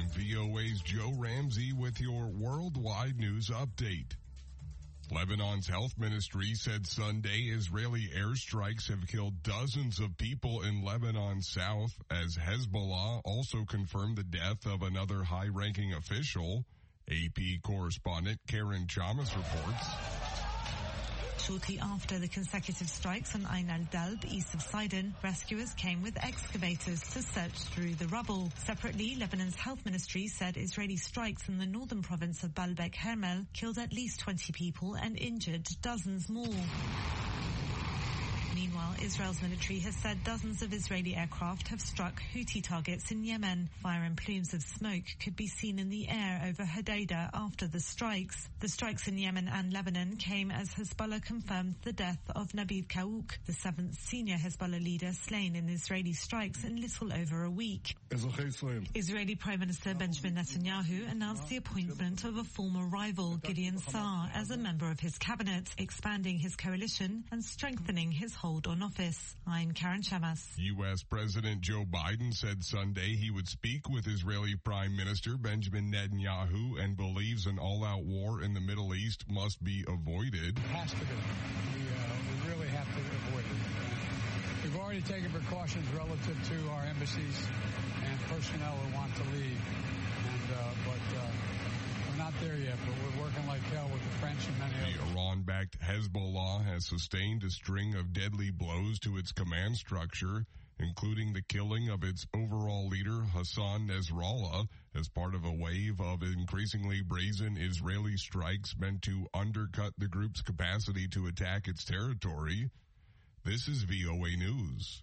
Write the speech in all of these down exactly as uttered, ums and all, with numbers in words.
V O A's Joe Ramsey with your worldwide news update. Lebanon's health ministry said Sunday Israeli airstrikes have killed dozens of people in Lebanon's south, as Hezbollah also confirmed the death of another high-ranking official. A P correspondent Karen Chamas reports. Shortly after the consecutive strikes on Ain al-Dalb, east of Sidon, rescuers came with excavators to search through the rubble. Separately, Lebanon's health ministry said Israeli strikes in the northern province of Baalbek Hermel killed at least twenty people and injured dozens more. Meanwhile, Israel's military has said dozens of Israeli aircraft have struck Houthi targets in Yemen. Fire and plumes of smoke could be seen in the air over Hodeidah after the strikes. The strikes in Yemen and Lebanon came as Hezbollah confirmed the death of Nabil Kaouk, the seventh senior Hezbollah leader slain in Israeli strikes in little over a week. Israeli Prime Minister Benjamin Netanyahu announced the appointment of a former rival, Gideon Saar, as a member of his cabinet, expanding his coalition and strengthening his hold on office. I'm Karen Chamas. U S President Joe Biden said Sunday he would speak with Israeli Prime Minister Benjamin Netanyahu and believes an all-out war in the Middle East must be avoided. It has to be. We, uh, we really have to avoid it. We've already taken precautions relative to our embassies and personnel who want to leave. And, uh, but, uh, not there yet, but we're working like hell with the French and many others. The Iran-backed Hezbollah has sustained a string of deadly blows to its command structure, including the killing of its overall leader, Hassan Nasrallah, as part of a wave of increasingly brazen Israeli strikes meant to undercut the group's capacity to attack its territory. This is V O A News.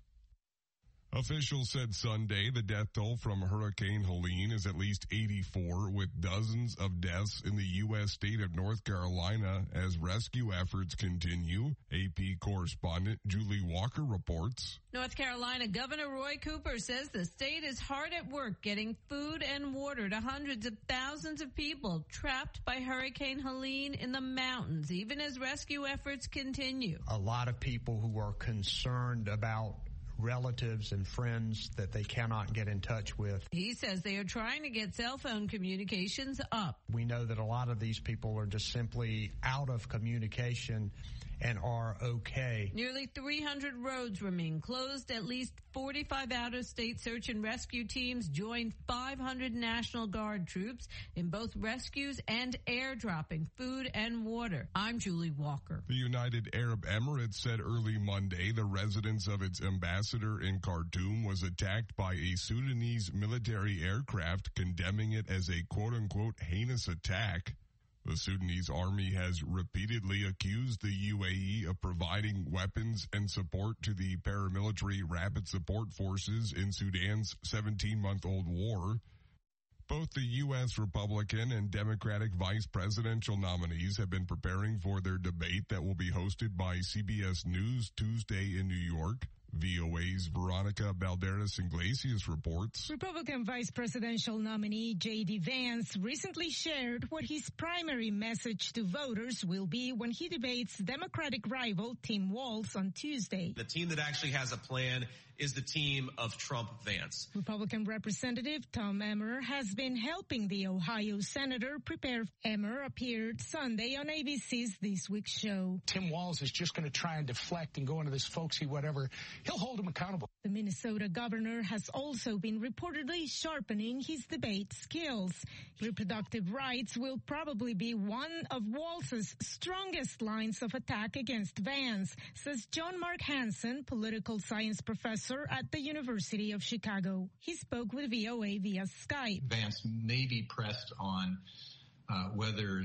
Officials said Sunday the death toll from Hurricane Helene is at least eighty-four, with dozens of deaths in the U S state of North Carolina as rescue efforts continue. A P correspondent Julie Walker reports. North Carolina Governor Roy Cooper says the state is hard at work getting food and water to hundreds of thousands of people trapped by Hurricane Helene in the mountains, even as rescue efforts continue. A lot of people who are concerned about relatives and friends that they cannot get in touch with. He says they are trying to get cell phone communications up. We know that a lot of these people are just simply out of communication and are okay. Nearly three hundred roads remain closed. At least forty-five out-of-state search and rescue teams joined five hundred National Guard troops in both rescues and airdropping food and water. I'm Julie Walker. The United Arab Emirates said early Monday the residence of its ambassador in Khartoum was attacked by a Sudanese military aircraft, condemning it as a quote-unquote heinous attack. The Sudanese army has repeatedly accused the U A E of providing weapons and support to the paramilitary rapid support forces in Sudan's seventeen-month-old war. Both the U S Republican and Democratic vice presidential nominees have been preparing for their debate that will be hosted by C B S News Tuesday in New York. V O A's Veronica Balderas Iglesias reports. Republican Vice Presidential nominee J D Vance recently shared what his primary message to voters will be when he debates Democratic rival Tim Walz on Tuesday. The team that actually has a plan is the team of Trump-Vance. Republican Representative Tom Emmer has been helping the Ohio senator prepare. Emmer appeared Sunday on A B C's This Week show. Tim Walz is just going to try and deflect and go into this folksy whatever. He'll hold him accountable. The Minnesota governor has also been reportedly sharpening his debate skills. Reproductive rights will probably be one of Walz's strongest lines of attack against Vance, says John Mark Hansen, political science professor at the University of Chicago. He spoke with V O A via Skype. Vance may be pressed on uh, whether,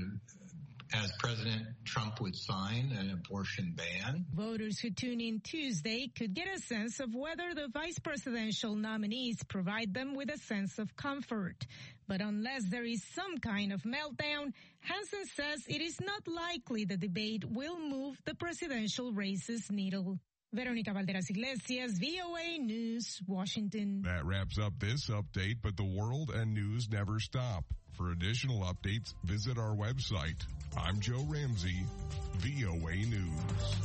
as President Trump would sign an abortion ban. Voters who tune in Tuesday could get a sense of whether the vice presidential nominees provide them with a sense of comfort. But unless there is some kind of meltdown, Hansen says it is not likely the debate will move the presidential race's needle. Veronica Balderas Iglesias, V O A News, Washington. That wraps up this update, but the world and news never stop. For additional updates, visit our website. I'm Joe Ramsey, V O A News.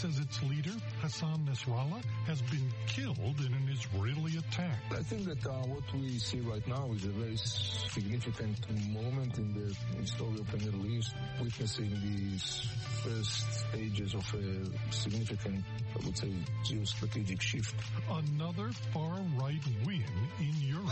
says its leader, Hassan Nasrallah, has been killed in an Israeli attack. I think that uh, what we see right now is a very significant moment in the story of the Middle East, witnessing these first stages of a significant, I would say, geostrategic shift. Another far-right win in Europe.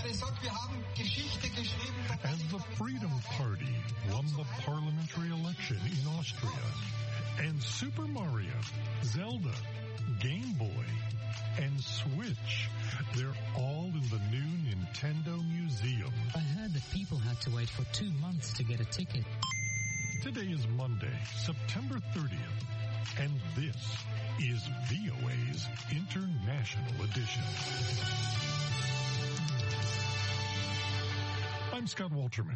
As the Freedom Party won the parliamentary election in Austria. And Super Mario, Zelda, Game Boy, and Switch, they're all in the new Nintendo Museum. I heard that people had to wait for two months to get a ticket. Today is Monday, September thirtieth, and this is V O A's International Edition. I'm Scott Walterman.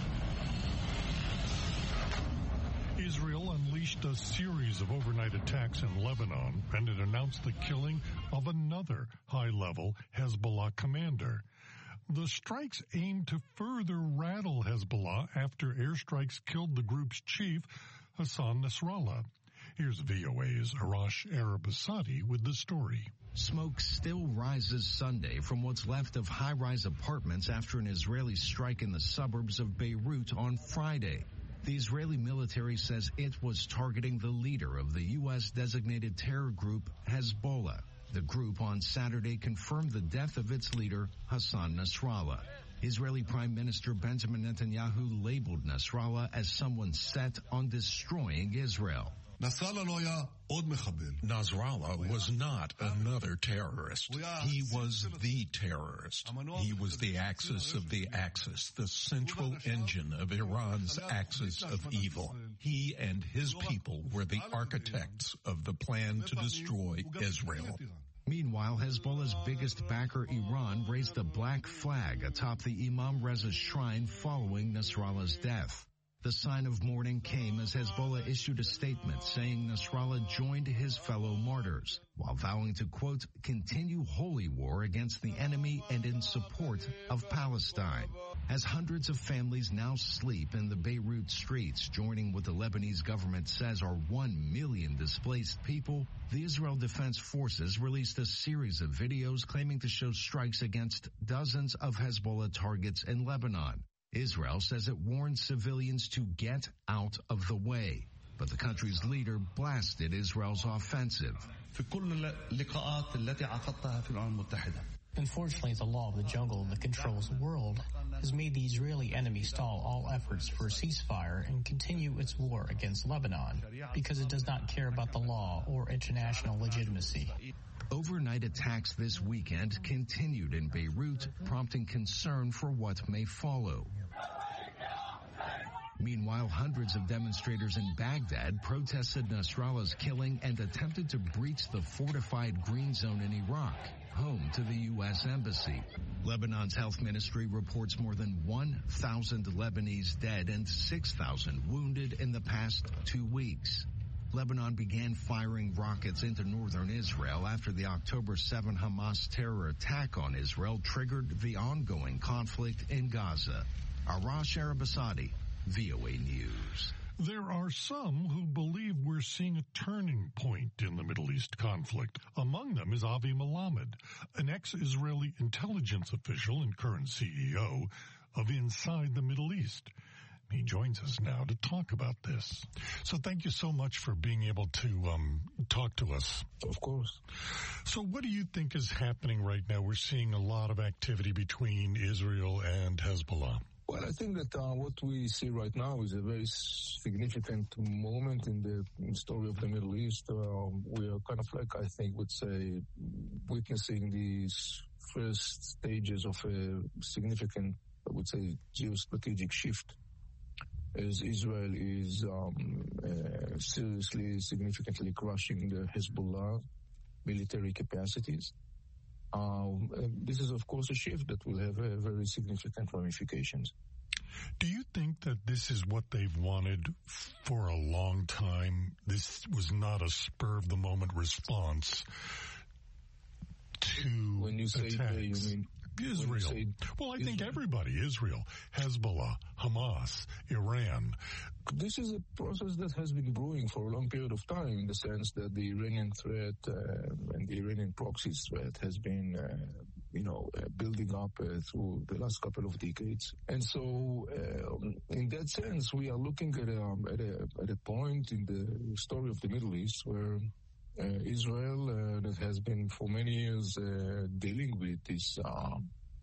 Israel unleashed a series of overnight attacks in Lebanon, and it announced the killing of another high-level Hezbollah commander. The strikes aimed to further rattle Hezbollah after airstrikes killed the group's chief, Hassan Nasrallah. Here's V O A's Arash Arabasadi with the story. Smoke still rises Sunday from what's left of high-rise apartments after an Israeli strike in the suburbs of Beirut on Friday. The Israeli military says it was targeting the leader of the U S-designated terror group Hezbollah. The group on Saturday confirmed the death of its leader, Hassan Nasrallah. Israeli Prime Minister Benjamin Netanyahu labeled Nasrallah as someone set on destroying Israel. Nasrallah was not another terrorist. He was the terrorist. He was the axis of the axis, the central engine of Iran's axis of evil. He and his people were the architects of the plan to destroy Israel. Meanwhile, Hezbollah's biggest backer, Iran, raised a black flag atop the Imam Reza shrine following Nasrallah's death. The sign of mourning came as Hezbollah issued a statement saying Nasrallah joined his fellow martyrs, while vowing to, quote, continue holy war against the enemy and in support of Palestine. As hundreds of families now sleep in the Beirut streets, joining what the Lebanese government says are one million displaced people, the Israel Defense Forces released a series of videos claiming to show strikes against dozens of Hezbollah targets in Lebanon. Israel says it warned civilians to get out of the way, but the country's leader blasted Israel's offensive. Unfortunately, the law of the jungle that controls the world has made the Israeli enemy stall all efforts for a ceasefire and continue its war against Lebanon because it does not care about the law or international legitimacy. Overnight attacks this weekend continued in Beirut, prompting concern for what may follow. Meanwhile, hundreds of demonstrators in Baghdad protested Nasrallah's killing and attempted to breach the fortified Green Zone in Iraq, home to the U S Embassy. Lebanon's health ministry reports more than one thousand Lebanese dead and six thousand wounded in the past two weeks. Lebanon began firing rockets into northern Israel after the October seventh Hamas terror attack on Israel triggered the ongoing conflict in Gaza. Arash Arabasadi, V O A News. There are some who believe we're seeing a turning point in the Middle East conflict. Among them is Avi Melamed, an ex-Israeli intelligence official and current C E O of Inside the Middle East. He joins us now to talk about this. So thank you so much for being able to um, talk to us. Of course. So what do you think is happening right now? We're seeing a lot of activity between Israel and Hezbollah. Well, I think that uh, what we see right now is a very significant moment in the story of the Middle East. Uh, we are kind of like, I think, would say, witnessing these first stages of a significant, I would say, geostrategic shift, as Israel is um, uh, seriously, significantly crushing the Hezbollah military capacities. Um, this is, of course, a shift that will have uh, very significant ramifications. Do you think that this is what they've wanted for a long time? This was not a spur-of-the-moment response to When you say attacks. they, you mean Israel. Israel. say well, I Israel. think everybody, Israel, Hezbollah, Hamas, Iran. This is a process that has been brewing for a long period of time, in the sense that the Iranian threat uh, and the Iranian proxy threat has been, uh, you know, uh, building up uh, through the last couple of decades. And so, uh, in that sense, we are looking at a, at a, at a point in the story of the Middle East where uh, Israel, uh, that has been for many years uh, dealing with this uh,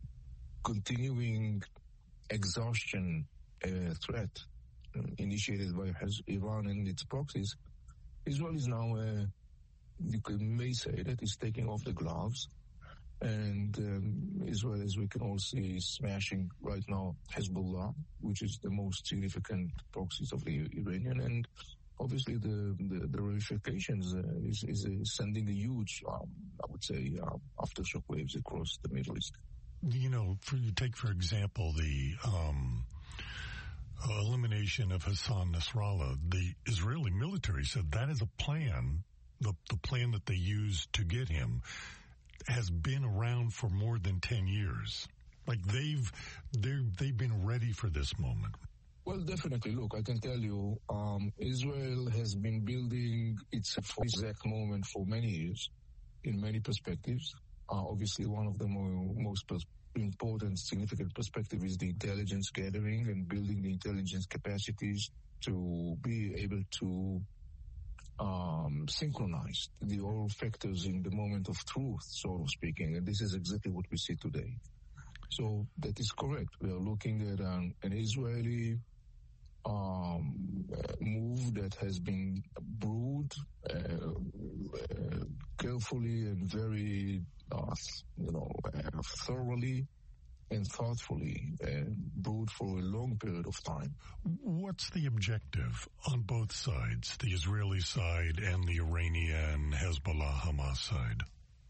continuing exhaustion uh, threat initiated by Iran and its proxies, Israel is now, uh, you can, may say that it's taking off the gloves, and um, Israel, as we can all see, is smashing right now Hezbollah, which is the most significant proxies of the Iranian, and obviously the, the, the ramifications uh, is, is uh, sending a huge, um, I would say, uh, aftershock waves across the Middle East. You know, for, you take, for example, the um, uh, elimination of Hassan Nasrallah. The Israeli military said that is a plan, the, the plan that they used to get him has been around for more than ten years. Like they've, they've, they've been ready for this moment. Well, definitely. Look, I can tell you, um, Israel has been building its exact moment for many years, in many perspectives. Uh, obviously, one of the more, most pers- important, significant perspective is the intelligence gathering and building the intelligence capacities to be able to um, synchronize the all factors in the moment of truth, sort of speaking. And this is exactly what we see today. So that is correct. We are looking at um, an Israeli um, move that has been brewed uh, uh, carefully and very, uh, you know, uh, thoroughly and thoughtfully uh, brewed for a long period of time. What's the objective on both sides, the Israeli side and the Iranian Hezbollah Hamas side?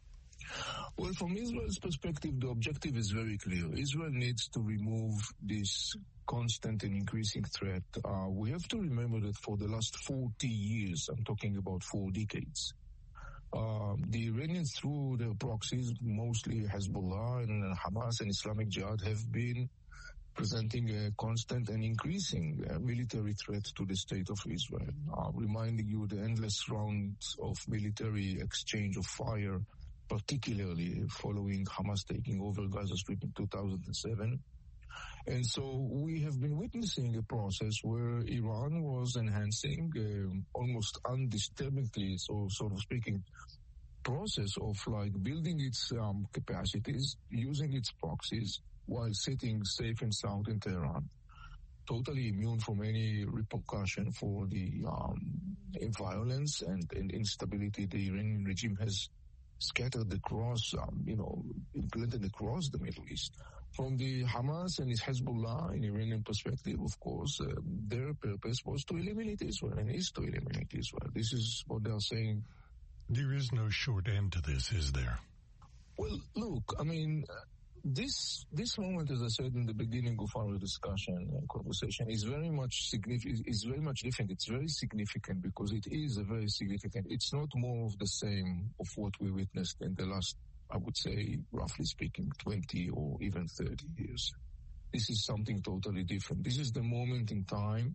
Well, from Israel's perspective, the objective is very clear. Israel needs to remove this constant and increasing threat. Uh, we have to remember that for the last forty years, I'm talking about four decades, uh, the Iranians, through their proxies, mostly Hezbollah and Hamas and Islamic Jihad, have been presenting a constant and increasing uh, military threat to the state of Israel, uh, reminding you the endless rounds of military exchange of fire, particularly following Hamas taking over Gaza Strip in two thousand seven. And so we have been witnessing a process where Iran was enhancing uh, almost undisturbedly, so sort of speaking, process of like building its um, capacities, using its proxies while sitting safe and sound in Tehran, totally immune from any repercussion for the um, violence and, and instability the Iranian regime has scattered across, um, you know, implanted across the Middle East. From the Hamas and its Hezbollah, in Iranian perspective, of course, uh, their purpose was to eliminate Israel and is to eliminate Israel. This is what they are saying. There is no short end to this, is there? Well, look, I mean, uh, this this moment, as I said in the beginning of our discussion and conversation, is very much significant. Is very much different. It's very significant because it is a very significant. It's not more of the same of what we witnessed in the last, I would say, roughly speaking, twenty or even thirty years. This is something totally different. This is the moment in time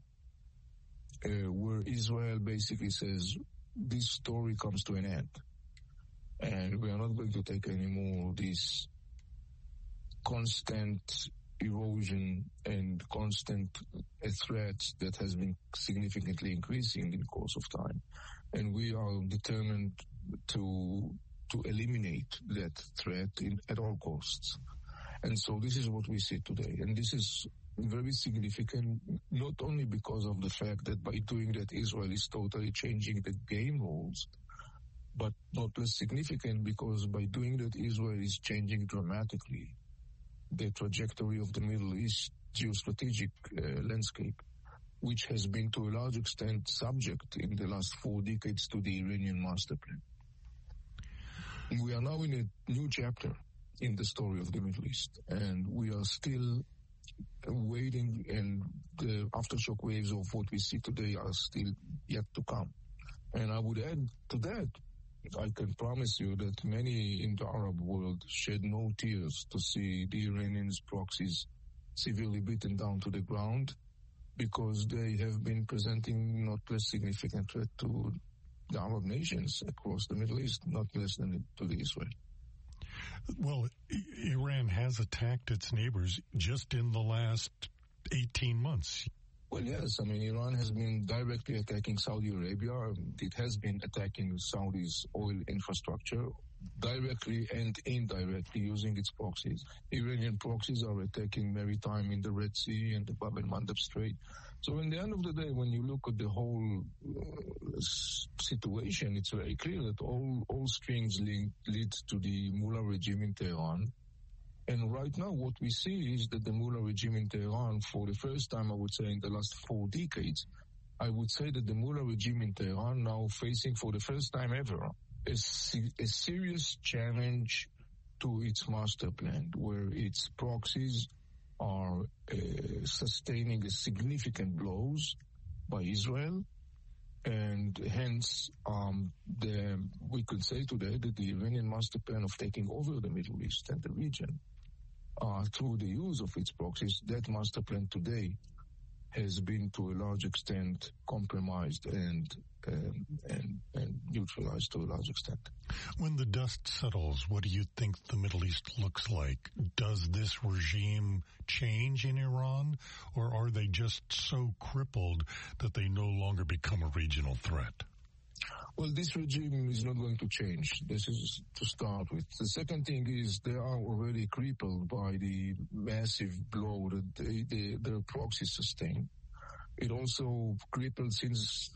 uh, where Israel basically says, this story comes to an end. And we are not going to take any more of this constant erosion and constant uh, threat that has been significantly increasing in the course of time. And we are determined to to eliminate that threat in, at all costs. And so this is what we see today. And this is very significant, not only because of the fact that by doing that, Israel is totally changing the game rules, but not less significant because by doing that, Israel is changing dramatically the trajectory of the Middle East geostrategic uh, landscape, which has been to a large extent subject in the last four decades to the Iranian master plan. We are now in a new chapter in the story of the Middle East, and we are still waiting, and the aftershock waves of what we see today are still yet to come. And I would add to that, I can promise you that many in the Arab world shed no tears to see the Iranians' proxies severely beaten down to the ground, because they have been presenting not less significant threat to the Arab nations across the Middle East, not less than to the Israel. Well, Iran has attacked its neighbors just in the last eighteen months. Well, yes. I mean, Iran has been directly attacking Saudi Arabia. It has been attacking Saudi's oil infrastructure directly and indirectly using its proxies. Iranian proxies are attacking maritime in the Red Sea and the Bab el-Mandeb Strait. So in the end of the day, when you look at the whole uh, situation, it's very clear that all, all strings lead, lead to the Mullah regime in Tehran. And right now, what we see is that the Mullah regime in Tehran, for the first time, I would say, in the last four decades, I would say that the Mullah regime in Tehran now facing for the first time ever a, a serious challenge to its master plan, where its proxies are uh, sustaining a significant blows by Israel. And hence, um, the, we could say today that the Iranian master plan of taking over the Middle East and the region Uh, through the use of its proxies, that master plan today has been to a large extent compromised and, um, and, and neutralized to a large extent. When the dust settles, what do you think the Middle East looks like? Does this regime change in Iran, or are they just so crippled that they no longer become a regional threat? Well, this regime is not going to change. This is to start with. The second thing is they are already crippled by the massive blow that they, they, their proxies sustain. It also crippled since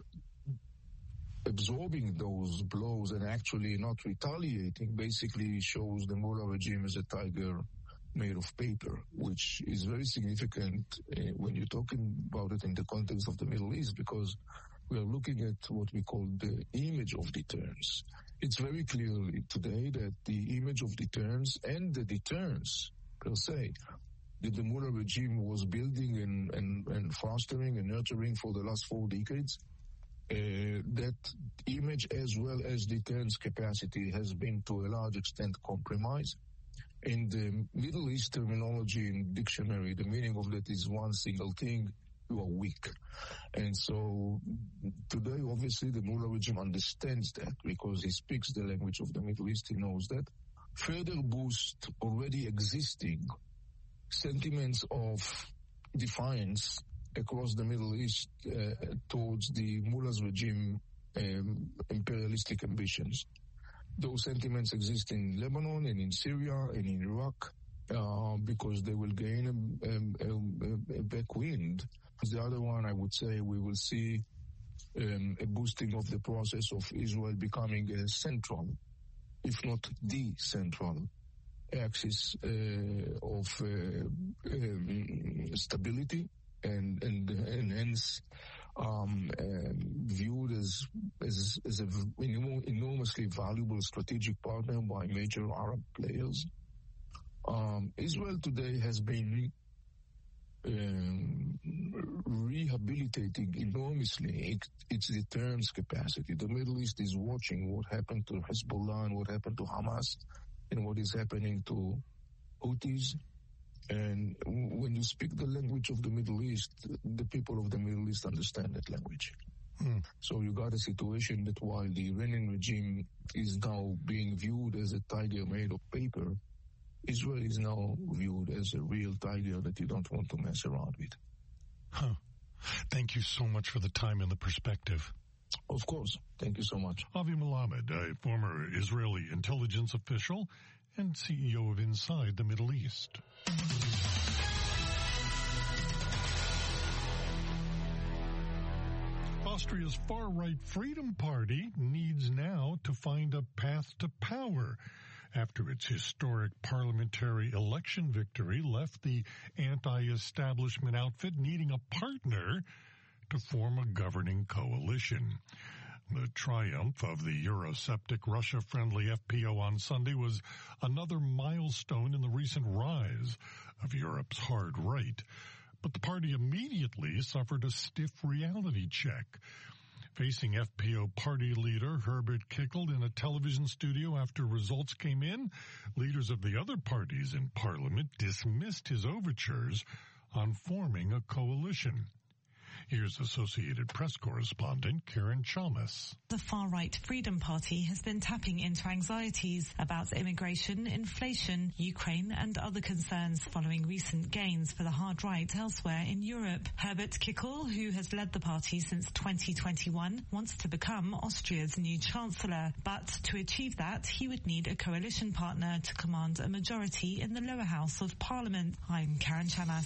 absorbing those blows and actually not retaliating basically shows the Mullah regime as a tiger made of paper, which is very significant uh, when you're talking about it in the context of the Middle East, because we are looking at what we call the image of deterrence. It's very clear today that the image of deterrence and the deterrence per se that the Mullah regime was building and, and, and fostering and nurturing for the last four decades, uh, that image as well as deterrence capacity has been to a large extent compromised. In the Middle East terminology and dictionary, the meaning of that is one single thing: you are weak. And so today, obviously, the Mullah regime understands that because he speaks the language of the Middle East. He knows that. Further boost already existing sentiments of defiance across the Middle East uh, towards the Mullah's regime um, imperialistic ambitions. Those sentiments exist in Lebanon and in Syria and in Iraq uh, because they will gain a, a, a, a backwind. The other one, I would say, we will see um, a boosting of the process of Israel becoming a central, if not the central, axis uh, of uh, um, stability and, and, and hence um, um, viewed as, as, as an enormously valuable strategic partner by major Arab players. Um, Israel today has been Um, rehabilitating enormously it, its deterrence capacity. The Middle East is watching what happened to Hezbollah and what happened to Hamas and what is happening to Houthis. And when you speak the language of the Middle East, the people of the Middle East understand that language. Mm. So you got a situation that while the Iranian regime is now being viewed as a tiger made of paper, Israel is now viewed as a real tiger that you don't want to mess around with. Huh. Thank you so much for the time and the perspective. Of course. Thank you so much. Avi Melamed, a former Israeli intelligence official and C E O of Inside the Middle East. Austria's far-right Freedom Party needs now to find a path to power after its historic parliamentary election victory left the anti-establishment outfit needing a partner to form a governing coalition. The triumph of the Eurosceptic, Russia-friendly F P O on Sunday was another milestone in the recent rise of Europe's hard right. But the party immediately suffered a stiff reality check. Facing F P O party leader Herbert Kickl in a television studio after results came in, leaders of the other parties in Parliament dismissed his overtures on forming a coalition. Here's Associated Press correspondent Karen Chalmers. The far-right Freedom Party has been tapping into anxieties about immigration, inflation, Ukraine and other concerns following recent gains for the hard right elsewhere in Europe. Herbert Kickl, who has led the party since twenty twenty-one, wants to become Austria's new chancellor. But to achieve that, he would need a coalition partner to command a majority in the lower house of Parliament. I'm Karen Chalmers.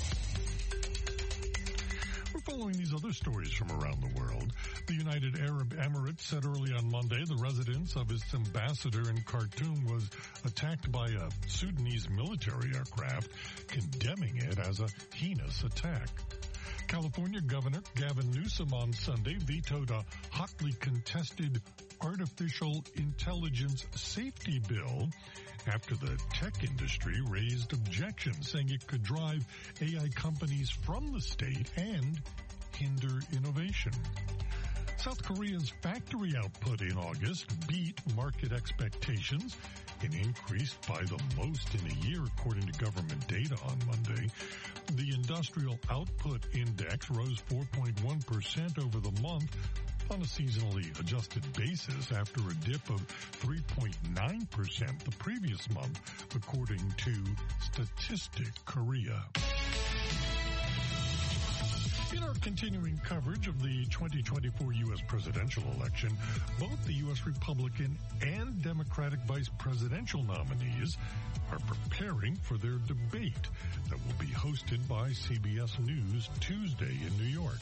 We're following these other stories from around the world. The United Arab Emirates said early on Monday the residence of its ambassador in Khartoum was attacked by a Sudanese military aircraft, condemning it as a heinous attack. California Governor Gavin Newsom on Sunday vetoed a hotly contested artificial intelligence safety bill after the tech industry raised objections, saying it could drive A I companies from the state and hinder innovation. South Korea's factory output in August beat market expectations and increased by the most in a year, according to government data on Monday. The industrial output index rose four point one percent over the month on a seasonally adjusted basis after a dip of three point nine percent the previous month, according to Statistic Korea. In our continuing coverage of the twenty twenty-four U S presidential election, both the U S Republican and Democratic vice presidential nominees are preparing for their debate that will be hosted by C B S News Tuesday in New York.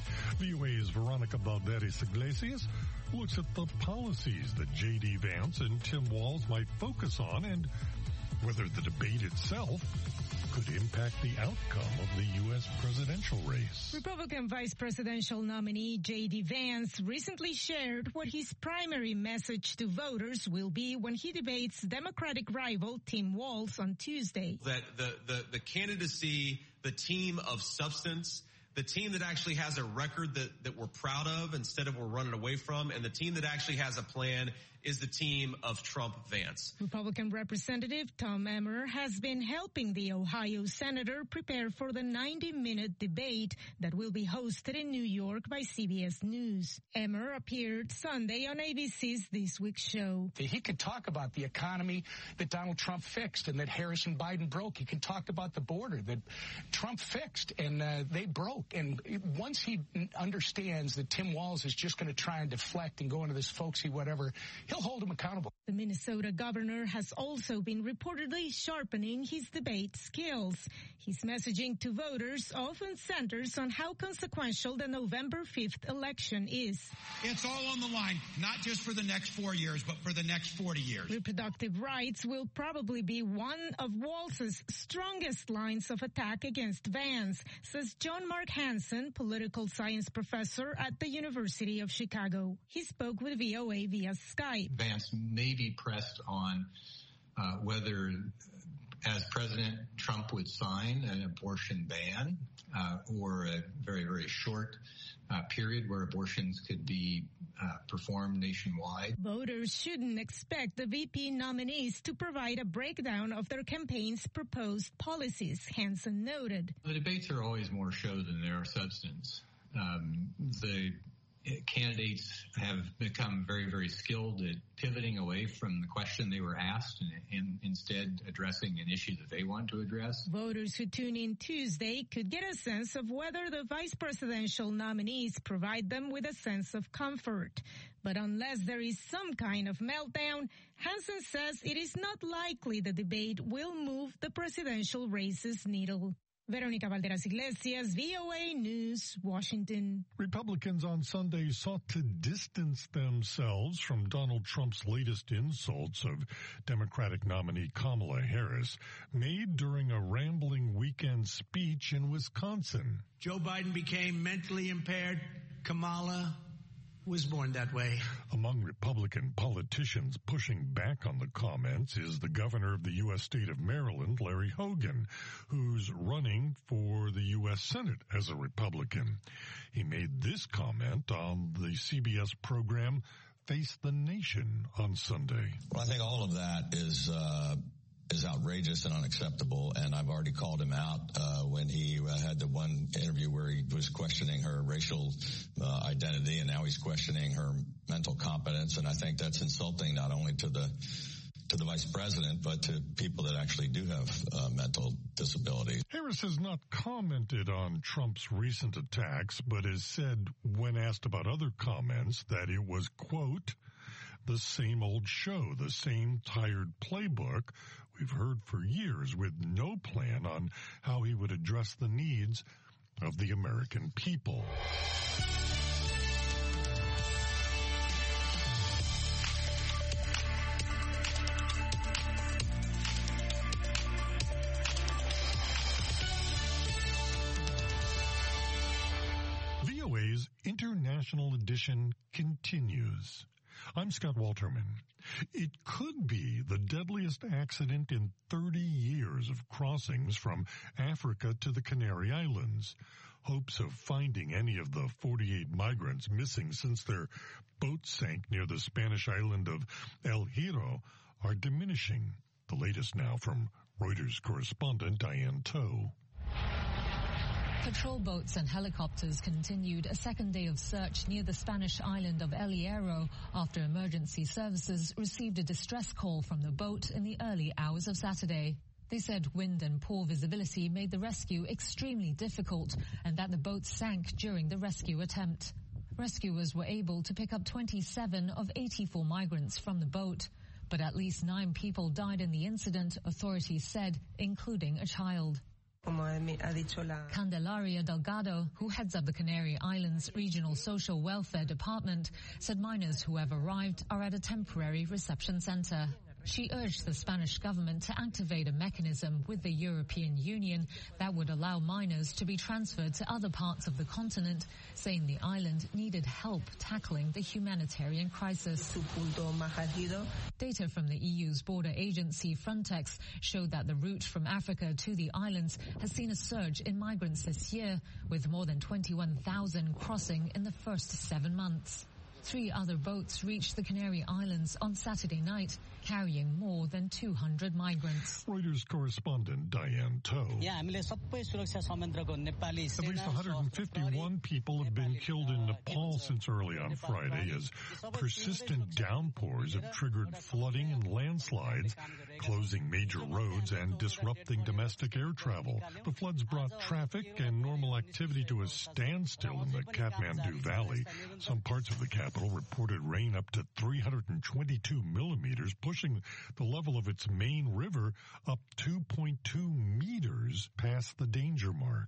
V O A's Veronica Valderes Iglesias looks at the policies that J D. Vance and Tim Walz might focus on and whether the debate itself could impact the outcome of the U S presidential race. Republican Vice Presidential nominee J D. Vance recently shared what his primary message to voters will be when he debates Democratic rival Tim Walz on Tuesday. That the, the, the candidacy, the team of substance, the team that actually has a record that, that we're proud of instead of we're running away from, and the team that actually has a plan is the team of Trump-Vance. Republican Representative Tom Emmer has been helping the Ohio senator prepare for the ninety-minute debate that will be hosted in New York by C B S News. Emmer appeared Sunday on A B C's This Week show. He could talk about the economy that Donald Trump fixed and that Harris and Biden broke. He could talk about the border that Trump fixed and uh, they broke. And once he understands that Tim Walz is just going to try and deflect and go into this folksy whatever, he'll hold him accountable. The Minnesota governor has also been reportedly sharpening his debate skills. His messaging to voters often centers on how consequential the November fifth election is. It's all on the line, not just for the next four years, but for the next forty years. Reproductive rights will probably be one of Walz's strongest lines of attack against Vance, says John Mark Hansen, political science professor at the University of Chicago. He spoke with V O A via Skype. Vance may be pressed on uh, whether, as President Trump would sign an abortion ban uh, or a very, very short uh, period where abortions could be uh, performed nationwide. Voters shouldn't expect the V P nominees to provide a breakdown of their campaign's proposed policies, Hansen noted. The debates are always more show than they are substance. Um, the candidates have become very, very skilled at pivoting away from the question they were asked and, and instead addressing an issue that they want to address. Voters who tune in Tuesday could get a sense of whether the vice presidential nominees provide them with a sense of comfort. But unless there is some kind of meltdown, Hansen says it is not likely the debate will move the presidential race's needle. Veronica Valderas Iglesias, V O A News, Washington. Republicans on Sunday sought to distance themselves from Donald Trump's latest insults of Democratic nominee Kamala Harris, made during a rambling weekend speech in Wisconsin. Joe Biden became mentally impaired. Kamala was born that way. Among Republican politicians pushing back on the comments is the governor of the U S state of Maryland, Larry Hogan, who's running for the U S Senate as a Republican. He made this comment on the C B S program Face the Nation on Sunday. Well, I think all of that is uh is outrageous and unacceptable, and I've already called him out uh, when he uh, had the one interview where he was questioning her racial uh, identity, and now he's questioning her mental competence, and I think that's insulting not only to the to the vice president, but to people that actually do have uh, mental disabilities. Harris has not commented on Trump's recent attacks, but has said when asked about other comments that it was, quote, the same old show, the same tired playbook we've heard for years, with no plan on how he would address the needs of the American people. V O A's International Edition continues. I'm Scott Walterman. It could be the deadliest accident in thirty years of crossings from Africa to the Canary Islands. Hopes of finding any of the forty-eight migrants missing since their boat sank near the Spanish island of El Hierro are diminishing. The latest now from Reuters correspondent Diane Toe. Patrol boats and helicopters continued a second day of search near the Spanish island of El Hierro after emergency services received a distress call from the boat in the early hours of Saturday. They said wind and poor visibility made the rescue extremely difficult and that the boat sank during the rescue attempt. Rescuers were able to pick up twenty-seven of eighty-four migrants from the boat, but at least nine people died in the incident, authorities said, including a child. Candelaria Delgado, who heads up the Canary Islands Regional Social Welfare Department, said minors who have arrived are at a temporary reception center. She urged the Spanish government to activate a mechanism with the European Union that would allow minors to be transferred to other parts of the continent, saying the island needed help tackling the humanitarian crisis. Data from the E U's border agency Frontex showed that the route from Africa to the islands has seen a surge in migrants this year, with more than twenty-one thousand crossing in the first seven months. Three other boats reached the Canary Islands on Saturday night, carrying more than two hundred migrants. Reuters correspondent Diane Toe. At least one hundred fifty-one people have been killed in Nepal since early on Friday as persistent downpours have triggered flooding and landslides, closing major roads and disrupting domestic air travel. The floods brought traffic and normal activity to a standstill in the Kathmandu Valley. Some parts of the capital reported rain up to three hundred twenty-two millimeters, pushing the level of its main river up two point two meters past the danger mark.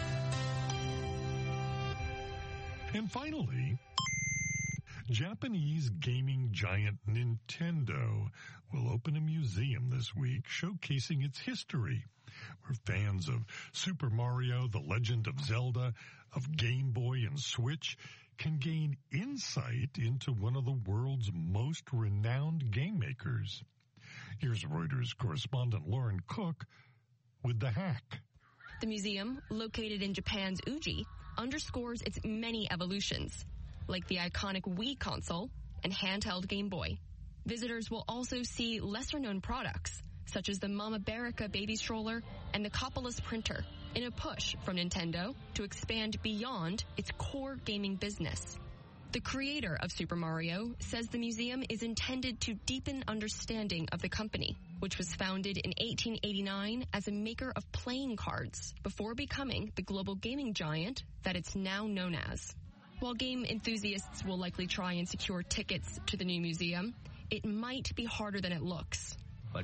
And finally, Japanese gaming giant Nintendo will open a museum this week showcasing its history, where fans of Super Mario, The Legend of Zelda, of Game Boy and Switch can gain insight into one of the world's most renowned game makers. Here's Reuters correspondent Lauren Cook with The Hack. The museum, located in Japan's Uji, underscores its many evolutions, like the iconic Wii console and handheld Game Boy. Visitors will also see lesser-known products, such as the Mama Berica baby stroller and the Coppolas printer, in a push from Nintendo to expand beyond its core gaming business. The creator of Super Mario says the museum is intended to deepen understanding of the company, which was founded in eighteen eighty-nine as a maker of playing cards before becoming the global gaming giant that it's now known as. While game enthusiasts will likely try and secure tickets to the new museum, it might be harder than it looks.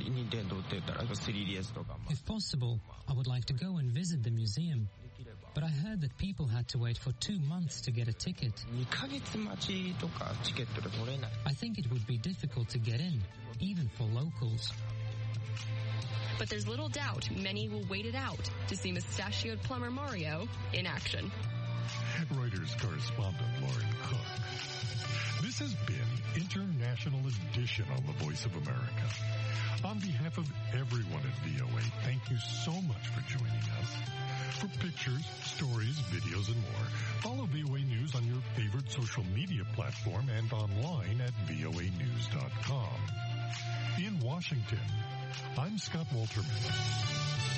If possible, I would like to go and visit the museum. But I heard that people had to wait for two months to get a ticket. I think it would be difficult to get in, even for locals. But there's little doubt many will wait it out to see mustachioed plumber Mario in action. Reuters correspondent Lauren Cook. This has been International Edition on the Voice of America. On behalf of everyone at V O A, thank you so much for joining us. For pictures, stories, videos, and more, follow V O A News on your favorite social media platform and online at V O A news dot com. In Washington, I'm Scott Walterman.